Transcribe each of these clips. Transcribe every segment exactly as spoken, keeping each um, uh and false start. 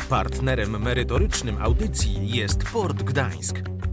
Partnerem merytorycznym audycji jest Port Gdańsk.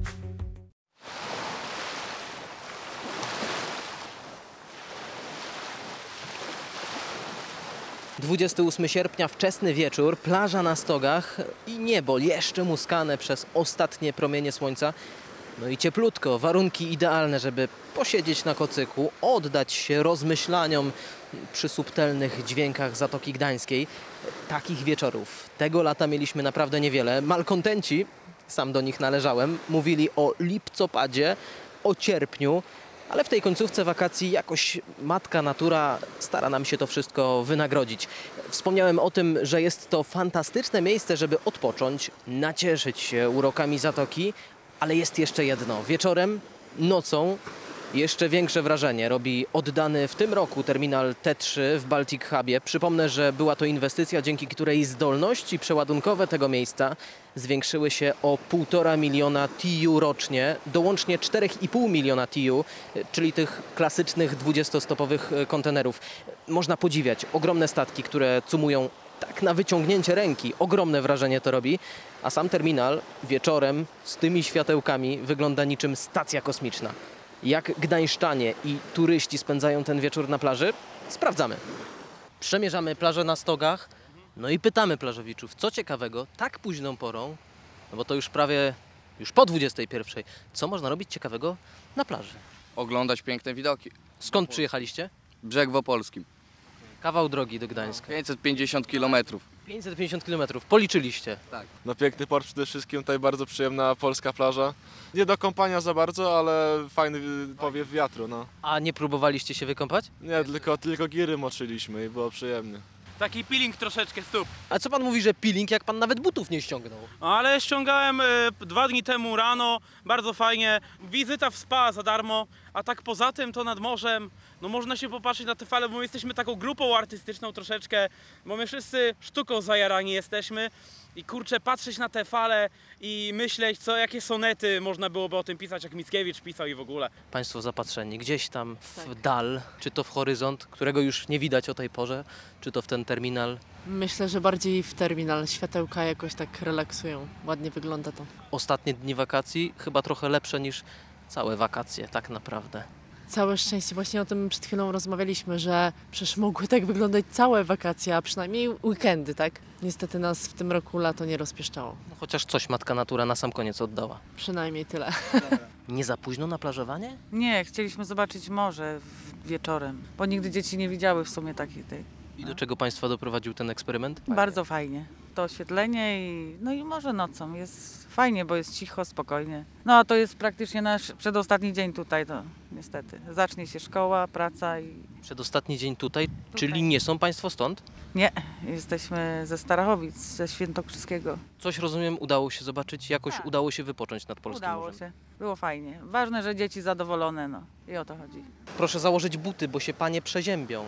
dwudziestego ósmego sierpnia, wczesny wieczór, plaża na Stogach i niebo jeszcze muskane przez ostatnie promienie słońca. No i cieplutko, warunki idealne, żeby posiedzieć na kocyku, oddać się rozmyślaniom przy subtelnych dźwiękach Zatoki Gdańskiej. Takich wieczorów tego lata mieliśmy naprawdę niewiele. Malkontenci, sam do nich należałem, mówili o lipcopadzie, o cierpniu, ale w tej końcówce wakacji jakoś matka natura stara nam się to wszystko wynagrodzić. Wspomniałem o tym, że jest to fantastyczne miejsce, żeby odpocząć, nacieszyć się urokami Zatoki, ale jest jeszcze jedno. Wieczorem, nocą jeszcze większe wrażenie robi oddany w tym roku terminal T trzy w Baltic Hubie. Przypomnę, że była to inwestycja, dzięki której zdolności przeładunkowe tego miejsca zwiększyły się o półtora miliona T E U rocznie do łącznie czterech i pół miliona T E U, czyli tych klasycznych dwudziestostopowych kontenerów. Można podziwiać ogromne statki, które cumują tak na wyciągnięcie ręki. Ogromne wrażenie to robi, a sam terminal wieczorem z tymi światełkami wygląda niczym stacja kosmiczna. Jak gdańszczanie i turyści spędzają ten wieczór na plaży? Sprawdzamy. Przemierzamy plażę na Stogach, no i pytamy plażowiczów, co ciekawego tak późną porą, no bo to już prawie, już po dwudziestej pierwszej, co można robić ciekawego na plaży? Oglądać piękne widoki. Skąd przyjechaliście? Brzeg w Opolskim. Kawał drogi do Gdańska. pięćset pięćdziesiąt kilometrów. pięćset pięćdziesiąt kilometrów. Policzyliście? Tak. No piękny port przede wszystkim, tutaj bardzo przyjemna polska plaża. Nie do kąpania za bardzo, ale fajny powiew wiatru, no. A nie próbowaliście się wykąpać? Nie, tylko, tylko giry moczyliśmy i było przyjemnie. Taki peeling troszeczkę stóp. A co pan mówi, że peeling, jak pan nawet butów nie ściągnął? Ale ściągałem y, dwa dni temu rano, bardzo fajnie. Wizyta w spa za darmo, a tak poza tym to nad morzem, no można się popatrzeć na te fale, bo my jesteśmy taką grupą artystyczną troszeczkę, bo my wszyscy sztuką zajarani jesteśmy. I kurczę, patrzeć na te fale i myśleć, co, jakie sonety można byłoby o tym pisać, jak Mickiewicz pisał i w ogóle. Państwo zapatrzeni gdzieś tam w dal, czy to w horyzont, którego już nie widać o tej porze, czy to w ten terminal. Myślę, że bardziej w terminal. Światełka jakoś tak relaksują. Ładnie wygląda to. Ostatnie dni wakacji chyba trochę lepsze niż całe wakacje, tak naprawdę. Całe szczęście. Właśnie o tym przed chwilą rozmawialiśmy, że przecież mogły tak wyglądać całe wakacje, a przynajmniej weekendy, tak? Niestety nas w tym roku lato nie rozpieszczało. No, chociaż coś matka natura na sam koniec oddała. Przynajmniej tyle. Nie za późno na plażowanie? Nie, chcieliśmy zobaczyć morze w- wieczorem, bo nigdy dzieci nie widziały w sumie takiej tej. I do czego państwa doprowadził ten eksperyment? Bardzo fajnie. To oświetlenie i no i może nocą. Jest fajnie, bo jest cicho, spokojnie. No a to jest praktycznie nasz przedostatni dzień tutaj, to niestety. Zacznie się szkoła, praca i Przedostatni dzień tutaj, czyli nie są państwo stąd? nie, jesteśmy ze Starachowic, ze Świętokrzyskiego. Coś, rozumiem, udało się zobaczyć, jakoś Tak. udało się wypocząć nad Polskim Udało Morzem. się, było fajnie. Ważne, że dzieci zadowolone, no i o to chodzi. Proszę założyć buty, bo się panie przeziębią.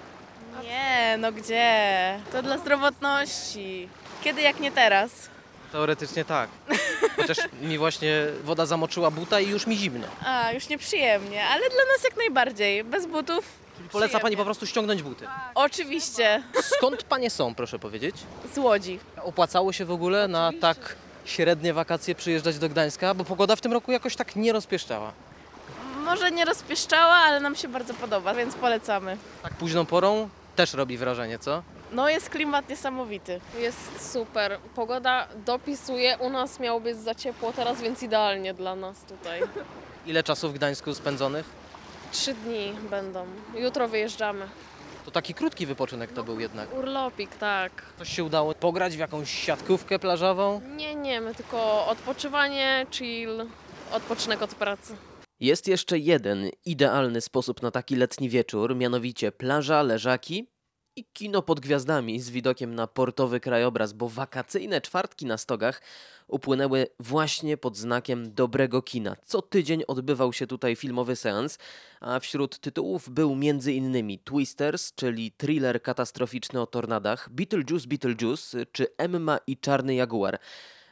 Nie, no gdzie? To dla zdrowotności. Kiedy jak nie teraz? Teoretycznie tak. Chociaż mi właśnie woda zamoczyła buta i już mi zimno. A, już nieprzyjemnie, ale dla nas jak najbardziej. Bez butów. Poleca pani przyjemnie. po prostu ściągnąć buty. Oczywiście. Skąd panie są, proszę powiedzieć? Z Łodzi. Opłacało się w ogóle na tak średnie wakacje przyjeżdżać do Gdańska? Bo pogoda w tym roku jakoś tak nie rozpieszczała. Może nie rozpieszczała, ale nam się bardzo podoba, więc polecamy. Tak późną porą też robi wrażenie, co? No jest klimat niesamowity. Jest super. Pogoda dopisuje. U nas miało być za ciepło teraz, więc idealnie dla nas tutaj. Ile czasu w Gdańsku spędzonych? Trzy dni będą. Jutro wyjeżdżamy. To taki krótki wypoczynek to był jednak. Urlopik, tak. Coś się udało pograć w jakąś siatkówkę plażową? Nie, nie, my tylko odpoczywanie, chill, odpoczynek od pracy. Jest jeszcze jeden idealny sposób na taki letni wieczór, mianowicie plaża, leżaki i kino pod gwiazdami z widokiem na portowy krajobraz, bo wakacyjne czwartki na Stogach upłynęły właśnie pod znakiem dobrego kina. Co tydzień odbywał się tutaj filmowy seans, a wśród tytułów był między innymi Twisters, czyli thriller katastroficzny o tornadach, Beetlejuice, Beetlejuice czy Emma i Czarny Jaguar.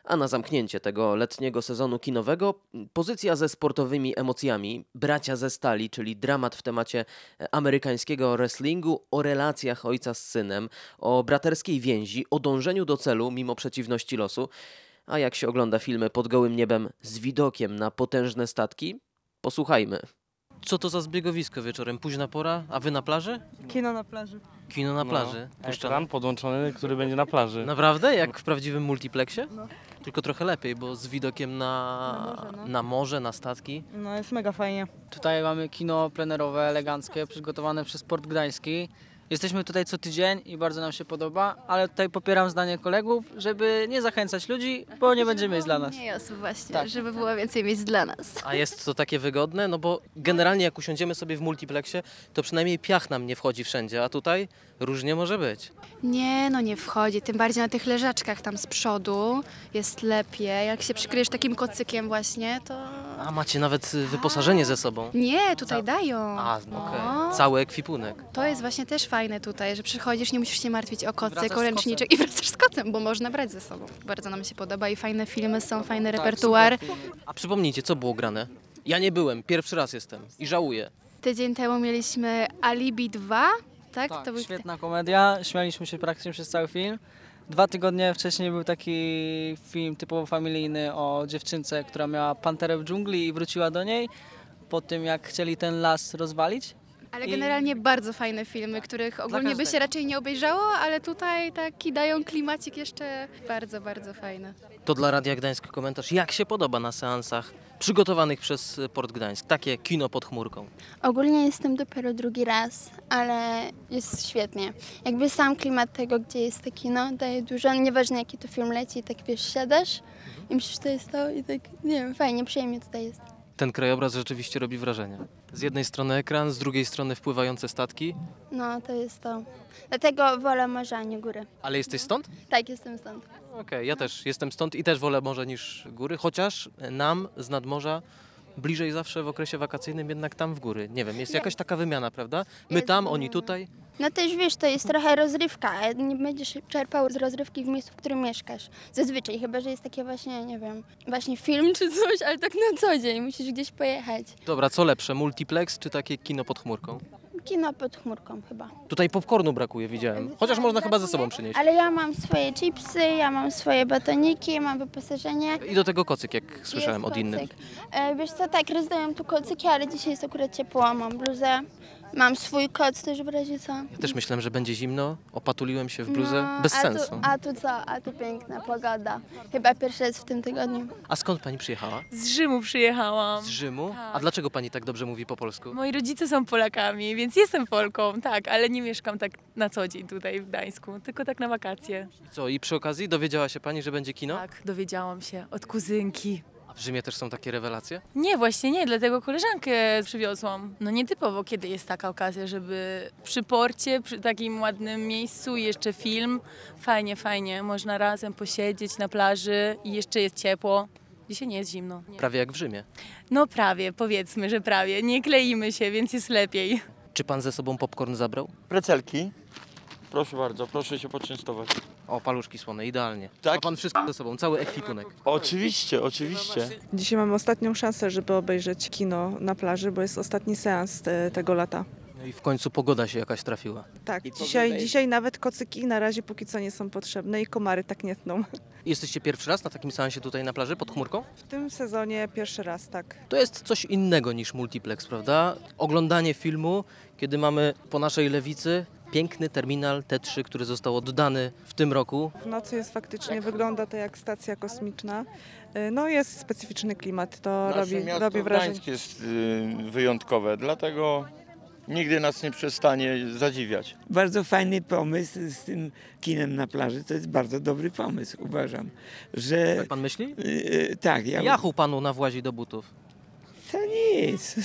A na zamknięcie tego letniego sezonu kinowego pozycja ze sportowymi emocjami, Bracia ze stali, czyli dramat w temacie amerykańskiego wrestlingu, o relacjach ojca z synem, o braterskiej więzi, o dążeniu do celu mimo przeciwności losu. A jak się ogląda filmy pod gołym niebem z widokiem na potężne statki? Posłuchajmy. Co to za zbiegowisko wieczorem? Późna pora, a wy na plaży? Kino na plaży. Kino na plaży. No, ekran podłączony, który będzie na plaży. Naprawdę? Jak w prawdziwym multiplexie? No. Tylko trochę lepiej, bo z widokiem na, Na morze, no. na morze, na statki. No jest mega fajnie. Tutaj mamy kino plenerowe, eleganckie, przygotowane przez Port Gdański. Jesteśmy tutaj co tydzień i bardzo nam się podoba, ale tutaj popieram zdanie kolegów, żeby nie zachęcać ludzi, bo nie będzie miejsc dla nas. Mniej osób właśnie, Tak. żeby było więcej miejsc dla nas. A jest to takie wygodne? No bo generalnie jak usiądziemy sobie w multiplexie, to przynajmniej piach nam nie wchodzi wszędzie, a tutaj różnie może być. Nie, no nie wchodzi, tym bardziej na tych leżaczkach tam z przodu jest lepiej. Jak się przykryjesz takim kocykiem właśnie, to... A macie nawet y, wyposażenie ze sobą. Nie, tutaj dają. A, No. okej. Cały ekwipunek. To jest właśnie też fajne tutaj, że przychodzisz, nie musisz się martwić o kocyk, wracasz o z ręczniczek i wracasz z kocem, bo można brać ze sobą. Bardzo nam się podoba i fajne filmy są, fajny Tak, repertuar. super filmy. A przypomnijcie, co było grane? Ja nie byłem, pierwszy raz jestem i żałuję. Tydzień temu mieliśmy Alibi dwa, tak? Tak, to był świetna komedia, śmialiśmy się praktycznie przez cały film. Dwa tygodnie wcześniej był taki film typowo familijny o dziewczynce, która miała panterę w dżungli i wróciła do niej po tym, jak chcieli ten las rozwalić. Ale I- generalnie bardzo fajne filmy, których ogólnie by się każdego. raczej nie obejrzało, ale tutaj taki dają klimacik jeszcze bardzo, bardzo fajny. To dla Radia Gdańsk komentarz. Jak się podoba na seansach przygotowanych przez Port Gdańsk? Takie kino pod chmurką. Ogólnie jestem dopiero drugi raz, ale jest świetnie. Jakby sam klimat tego, gdzie jest to kino, daje dużo. Nieważne jaki to film leci, tak wiesz, siadasz i myślisz, to jest to i tak, nie wiem, fajnie, przyjemnie tutaj jest. Ten krajobraz rzeczywiście robi wrażenie. Z jednej strony ekran, z drugiej strony wpływające statki. No, to jest to. Dlatego wolę morza, a nie góry. Ale jesteś stąd? Tak, jestem stąd. Okej, ja też jestem stąd i też wolę morze niż góry, chociaż nam z nadmorza bliżej zawsze w okresie wakacyjnym jednak tam w góry. Nie wiem, jest jakaś taka wymiana, prawda? My Jest tam, wymiana. oni tutaj. No też wiesz, to jest trochę rozrywka, a nie będziesz czerpał z rozrywki w miejscu, w którym mieszkasz. Zazwyczaj, chyba że jest takie właśnie, nie wiem, właśnie film czy coś, ale tak na co dzień musisz gdzieś pojechać. Dobra, co lepsze, multiplex czy takie kino pod chmurką? Kino pod chmurką chyba. Tutaj popcornu brakuje, widziałem. Chociaż można chyba ze sobą przynieść. Ale ja mam swoje chipsy, ja mam swoje batoniki, mam wyposażenie. I do tego kocyk, jak słyszałem Jest od innych. kocyk. E, wiesz co, tak, rozdają tu kocyki, ale dzisiaj jest akurat ciepło, mam bluzę, mam swój koc też w razie co. Ja też myślałem, że będzie zimno, opatuliłem się w bluzę, No, bez a sensu. Tu, a tu co, a tu piękna pogoda. Chyba pierwszy raz w tym tygodniu. A skąd pani przyjechała? Z Rzymu przyjechałam. Z Rzymu? Tak. A dlaczego pani tak dobrze mówi po polsku? Moi rodzice są Polakami, więc jestem Polką, tak, ale nie mieszkam tak na co dzień tutaj w Gdańsku, tylko tak na wakacje. I co, i przy okazji dowiedziała się pani, że będzie kino? Tak, dowiedziałam się od kuzynki. A w Rzymie też są takie rewelacje? Nie, właśnie nie, dlatego koleżankę przywiozłam. No nietypowo, kiedy jest taka okazja, żeby przy porcie, przy takim ładnym miejscu, jeszcze film. Fajnie, fajnie, można razem posiedzieć na plaży i jeszcze jest ciepło. Dzisiaj nie jest zimno. Nie. Prawie jak w Rzymie. No prawie, powiedzmy, że prawie. Nie kleimy się, więc jest lepiej. Czy pan ze sobą popcorn zabrał? Precelki. Proszę bardzo, proszę się poczęstować. O, paluszki słone, idealnie. Tak. Ma pan wszystko ze sobą, cały ekwipunek. Oczywiście, oczywiście. Dzisiaj mamy ostatnią szansę, żeby obejrzeć kino na plaży, bo jest ostatni seans te, tego lata. No i w końcu pogoda się jakaś trafiła. Tak, dzisiaj, dzisiaj nawet kocyki na razie póki co nie są potrzebne i komary tak nie tną. Jesteście pierwszy raz na takim seansie tutaj na plaży pod chmurką? W tym sezonie pierwszy raz, tak. To jest coś innego niż multiplex, prawda? Oglądanie filmu, kiedy mamy po naszej lewicy piękny terminal T trzy, który został oddany w tym roku. W nocy jest faktycznie, wygląda to jak stacja kosmiczna. No jest specyficzny klimat, to Nasze robi, miasto robi wrażenie. Gdańsk jest y, wyjątkowe, dlatego nigdy nas nie przestanie zadziwiać. Bardzo fajny pomysł z tym kinem na plaży. To jest bardzo dobry pomysł, uważam, że... Jak pan myśli? Yy, tak. Ja... Jachu panu nawłazi do butów. To nic.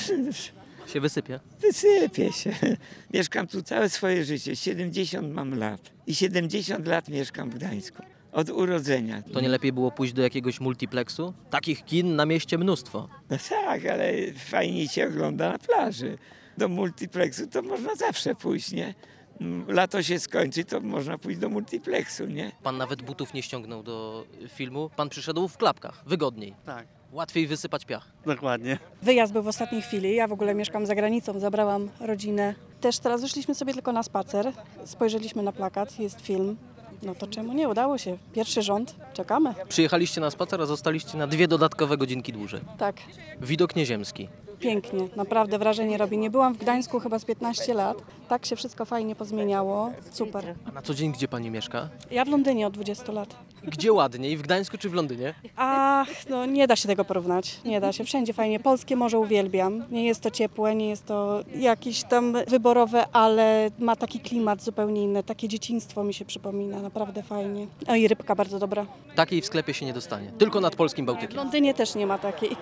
Się wysypie. Wysypie się. Mieszkam tu całe swoje życie. siedemdziesiąt mam lat. I siedemdziesiąt lat mieszkam w Gdańsku. Od urodzenia. To nie lepiej było pójść do jakiegoś multiplexu? Takich kin na mieście mnóstwo. No tak, ale fajnie się ogląda na plaży. Do multiplexu to można zawsze pójść, nie? lato się skończy, to można pójść do multiplexu, nie? Pan nawet butów nie ściągnął do filmu. Pan przyszedł w klapkach, wygodniej. Tak. Łatwiej wysypać piach. Dokładnie. Wyjazd był w ostatniej chwili. Ja w ogóle mieszkam za granicą, zabrałam rodzinę. Też teraz wyszliśmy sobie tylko na spacer. Spojrzeliśmy na plakat, jest film. No to czemu nie? Udało się. Pierwszy rząd. Czekamy. Przyjechaliście na spacer, a zostaliście na dwie dodatkowe godzinki dłużej. Tak. Widok nieziemski. Pięknie. Naprawdę wrażenie robi. Nie byłam w Gdańsku chyba z piętnaście lat. Tak się wszystko fajnie pozmieniało. Super. A na co dzień gdzie pani mieszka? Ja w Londynie od dwudziestu lat. Gdzie ładniej? W Gdańsku czy w Londynie? Ach, no nie da się tego porównać. Nie da się. Wszędzie fajnie. Polskie morze uwielbiam. Nie jest to ciepłe, nie jest to jakieś tam wyborowe, ale ma taki klimat zupełnie inny. Takie dzieciństwo mi się przypomina. Naprawdę fajnie. O i rybka bardzo dobra. Takiej w sklepie się nie dostanie. Tylko nad polskim W Bałtykiem. Londynie też nie ma takiej.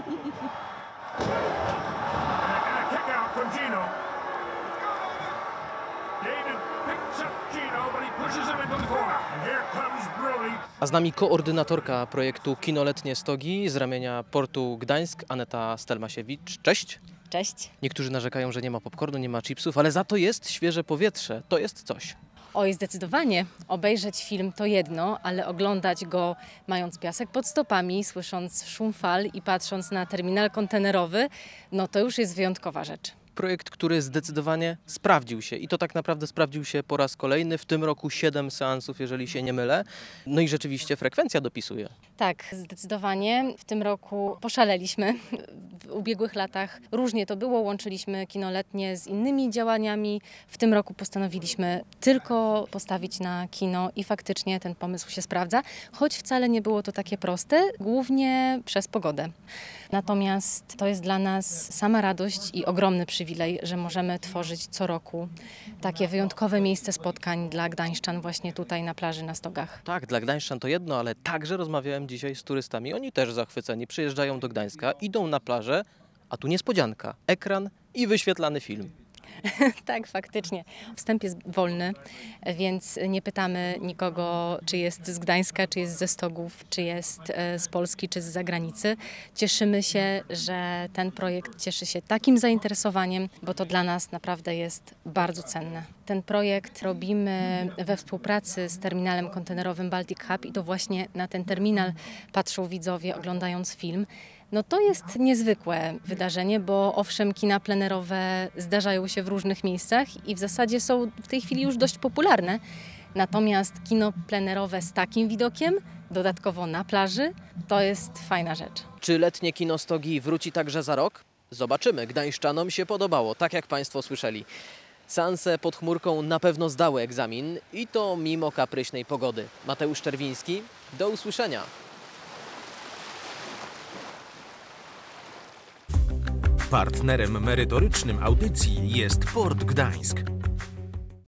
A z nami koordynatorka projektu Kinoletnie Stogi z ramienia Portu Gdańsk, Aneta Stelmasiewicz. Cześć. Cześć. Niektórzy narzekają, że nie ma popcornu, nie ma chipsów, ale za to jest świeże powietrze. To jest coś. Oj, zdecydowanie. Obejrzeć film to jedno, ale oglądać go mając piasek pod stopami, słysząc szum fal i patrząc na terminal kontenerowy, no to już jest wyjątkowa rzecz. Projekt, który zdecydowanie sprawdził się i to tak naprawdę sprawdził się po raz kolejny. W tym roku siedem seansów, jeżeli się nie mylę. No i rzeczywiście frekwencja dopisuje. Tak, zdecydowanie. W tym roku poszaleliśmy. W ubiegłych latach różnie to było. Łączyliśmy kinoletnie z innymi działaniami. W tym roku postanowiliśmy tylko postawić na kino i faktycznie ten pomysł się sprawdza. Choć wcale nie było to takie proste, głównie przez pogodę. Natomiast to jest dla nas sama radość i ogromny przywilej, że możemy tworzyć co roku takie wyjątkowe miejsce spotkań dla gdańszczan właśnie tutaj na plaży na Stogach. Tak, dla gdańszczan to jedno, ale także rozmawiałem dzisiaj z turystami. Oni też zachwyceni. Przyjeżdżają do Gdańska, idą na plażę, a tu niespodzianka. Ekran i wyświetlany film. Tak, faktycznie. Wstęp jest wolny, więc nie pytamy nikogo, czy jest z Gdańska, czy jest ze Stogów, czy jest z Polski, czy z zagranicy. Cieszymy się, że ten projekt cieszy się takim zainteresowaniem, bo to dla nas naprawdę jest bardzo cenne. Ten projekt robimy we współpracy z terminalem kontenerowym Baltic Hub i to właśnie na ten terminal patrzą widzowie, oglądając film. No to jest niezwykłe wydarzenie, bo owszem, kina plenerowe zdarzają się w różnych miejscach i w zasadzie są w tej chwili już dość popularne. Natomiast kino plenerowe z takim widokiem, dodatkowo na plaży, to jest fajna rzecz. Czy letnie kino Stogi wróci także za rok? Zobaczymy. Gdańszczanom się podobało, tak jak Państwo słyszeli. Seanse pod chmurką na pewno zdały egzamin i to mimo kapryśnej pogody. Mateusz Czerwiński, do usłyszenia. Partnerem merytorycznym audycji jest Port Gdańsk.